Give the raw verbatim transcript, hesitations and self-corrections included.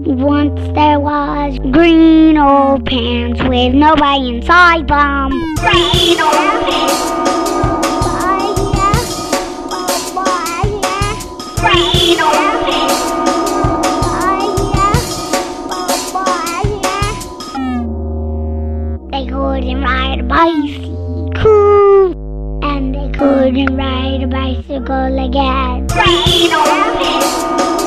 Once there was green old pants with nobody inside them. Green old pants. Green old pants. They couldn't ride a bicycle, and they couldn't ride a bicycle again. Green old pants.